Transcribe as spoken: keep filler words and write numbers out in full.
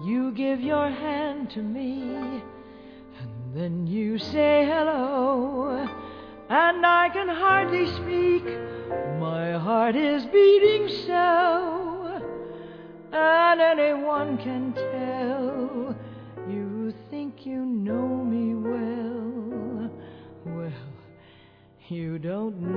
You give your hand to me, and then you say hello, and I can hardly speak, my heart is beating so, and anyone can tell you think you know me well. Well, you don't